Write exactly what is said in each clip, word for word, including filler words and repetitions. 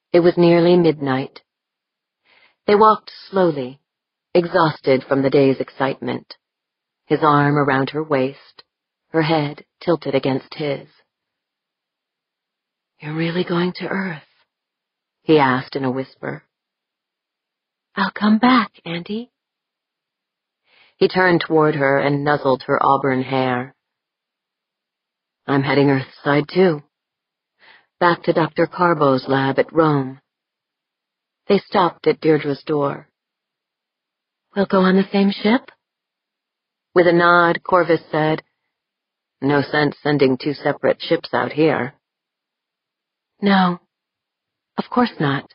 It was nearly midnight. They walked slowly, exhausted from the day's excitement, his arm around her waist, her head tilted against his. "You're really going to Earth?" he asked in a whisper. "I'll come back, Andy." He turned toward her and nuzzled her auburn hair. "I'm heading Earthside, too. Back to Doctor Carbo's lab at Rome." They stopped at Deirdre's door. "We'll go on the same ship?" With a nod, Corvus said, "No sense sending two separate ships out here." "No, of course not."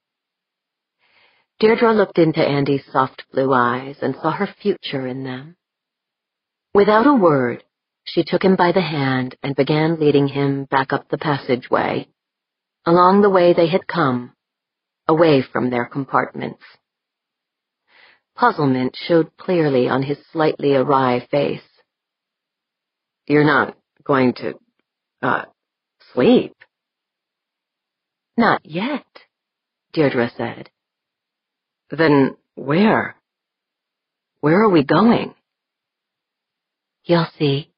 Deirdre looked into Andy's soft blue eyes and saw her future in them. Without a word, she took him by the hand and began leading him back up the passageway, along the way they had come, away from their compartments. Puzzlement showed clearly on his slightly awry face. "You're not going to, uh, sleep?" "Not yet," Deirdre said. "Then where? Where are we going?" "You'll see."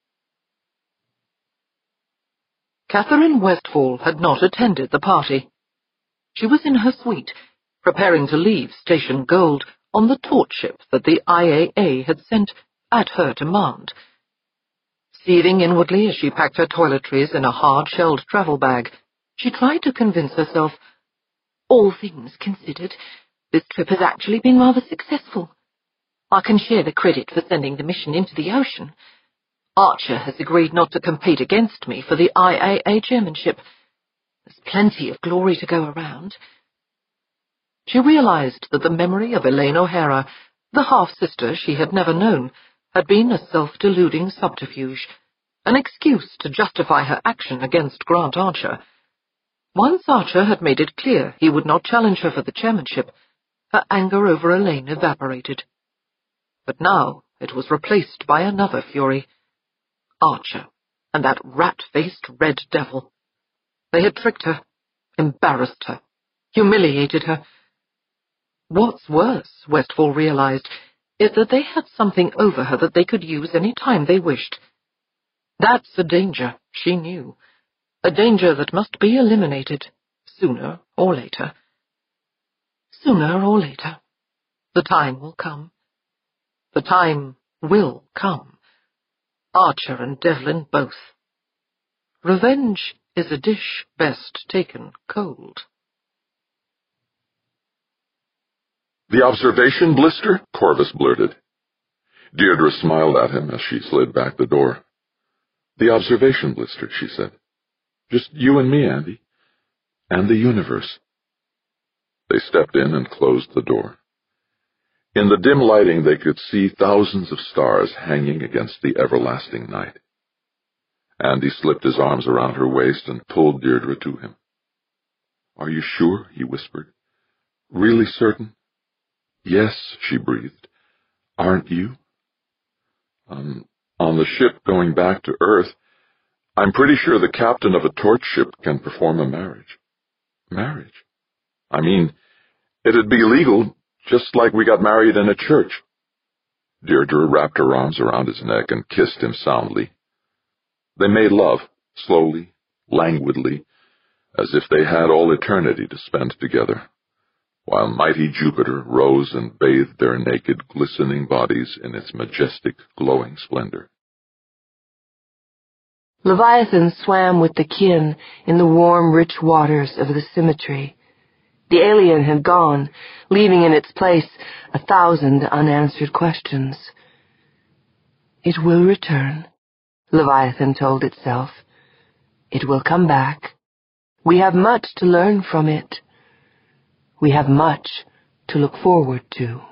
Catherine Westfall had not attended the party. She was in her suite, preparing to leave Station Gold on the torch ship that the I A A had sent at her demand. Seething inwardly as she packed her toiletries in a hard-shelled travel bag, she tried to convince herself, all things considered, this trip has actually been rather successful. I can share the credit for sending the mission into the ocean. Archer has agreed not to compete against me for the I A A chairmanship. There's plenty of glory to go around. She realized that the memory of Elaine O'Hara, the half-sister she had never known, had been a self-deluding subterfuge, an excuse to justify her action against Grant Archer. Once Archer had made it clear he would not challenge her for the chairmanship, her anger over Elaine evaporated. But now it was replaced by another fury. Archer, and that rat-faced red devil. They had tricked her, embarrassed her, humiliated her. What's worse, Westfall realized, is that they had something over her that they could use any time they wished. That's a danger, she knew, a danger that must be eliminated, sooner or later. Sooner or later, the time will come. The time will come. Archer and Devlin both. Revenge is a dish best taken cold. "The observation blister?" Corvus blurted. Deirdre smiled at him as she slid back the door. "The observation blister," she said. "Just you and me, Andy. And the universe." They stepped in and closed the door. In the dim lighting they could see thousands of stars hanging against the everlasting night. Andy slipped his arms around her waist and pulled Deirdre to him. "Are you sure?" he whispered. "Really certain?" "Yes," she breathed. "Aren't you?" Um, on the ship going back to Earth, I'm pretty sure the captain of a torch ship can perform a marriage." "Marriage?" "I mean, it'd be legal, just like we got married in a church." Deirdre wrapped her arms around his neck and kissed him soundly. They made love, slowly, languidly, as if they had all eternity to spend together, while mighty Jupiter rose and bathed their naked, glistening bodies in its majestic, glowing splendor. Leviathan swam with the kin in the warm, rich waters of the symmetry. The alien had gone, leaving in its place a thousand unanswered questions. It will return, Leviathan told itself. It will come back. We have much to learn from it. We have much to look forward to.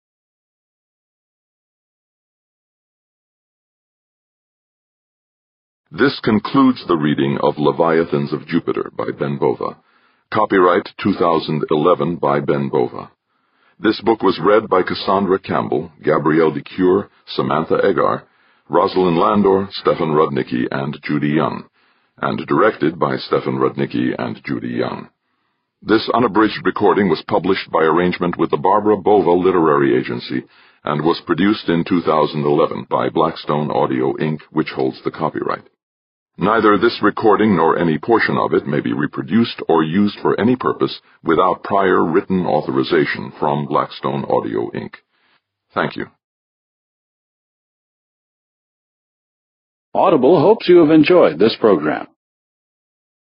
This concludes the reading of Leviathans of Jupiter by Ben Bova. Copyright two thousand eleven by Ben Bova. This book was read by Cassandra Campbell, Gabrielle DeCure, Samantha Egar, Rosalind Landor, Stefan Rudnicki, and Judy Young, and directed by Stefan Rudnicki and Judy Young. This unabridged recording was published by arrangement with the Barbara Bova Literary Agency and was produced in two thousand eleven by Blackstone Audio, Incorporated, which holds the copyright. Neither this recording nor any portion of it may be reproduced or used for any purpose without prior written authorization from Blackstone Audio, Incorporated. Thank you. Audible hopes you have enjoyed this program.